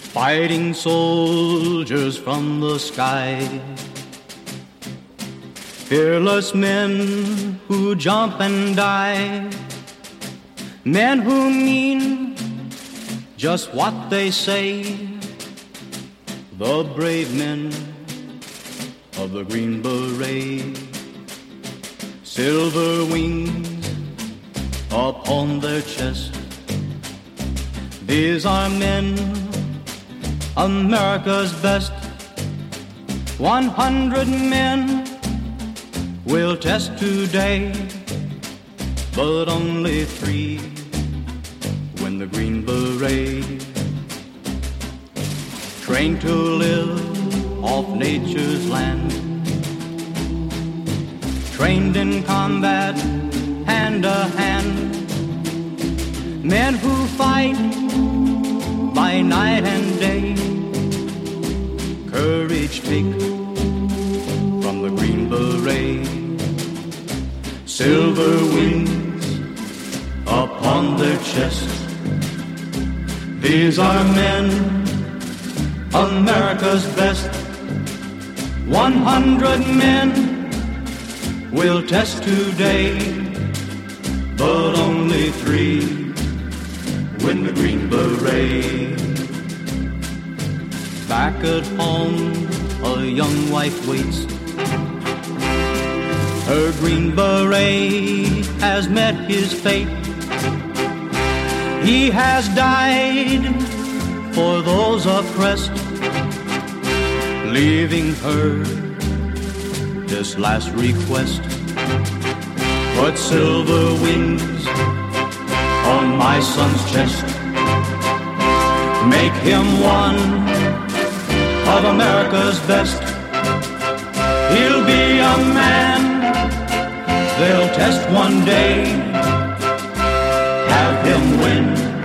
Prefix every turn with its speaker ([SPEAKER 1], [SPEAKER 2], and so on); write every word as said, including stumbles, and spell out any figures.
[SPEAKER 1] fighting soldiers from the sky, fearless men who jump and die, men who mean just what they say, the brave men of the Green Beret, silver wings upon their chest. These are men, America's best. One hundred men will test today, but only three win the Green Beret. Trained to live off nature's land, trained in combat hand to hand, men who fight by night and day, courage take from the Green Beret, silver wings upon their chest. These are men, America's best. One hundred men will test today, but only three win the Green Beret. Back at home, a young wife waits. Her Green Beret has met his fate. He has died for those oppressed, leaving her this last request. Put silver wings on my son's chest. Make him one of America's best. He'll be a man they'll test one day. Have him win